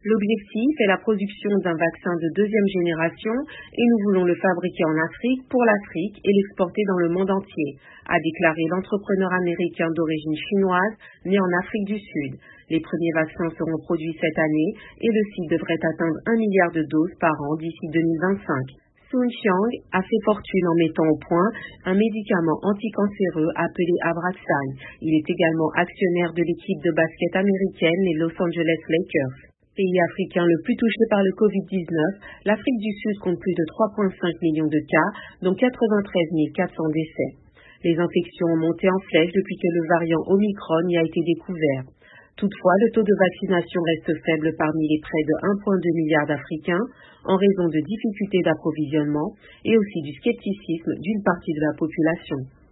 L'objectif est la production d'un vaccin de deuxième génération et nous voulons le fabriquer en Afrique pour l'Afrique et l'exporter dans le monde entier, a déclaré l'entrepreneur américain d'origine chinoise né en Afrique du Sud. Les premiers vaccins seront produits cette année et le site devrait atteindre 1 milliard de doses par an d'ici 2025. Sun Xiang a fait fortune en mettant au point un médicament anticancéreux appelé Abraxane. Il est également actionnaire de l'équipe de basket américaine, les Los Angeles Lakers. Pays africain le plus touché par le Covid-19, l'Afrique du Sud compte plus de 3,5 millions de cas, dont 93 400 décès. Les infections ont monté en flèche depuis que le variant Omicron y a été découvert. Toutefois, le taux de vaccination reste faible parmi les près de 1,2 milliard d'Africains en raison de difficultés d'approvisionnement et aussi du scepticisme d'une partie de la population.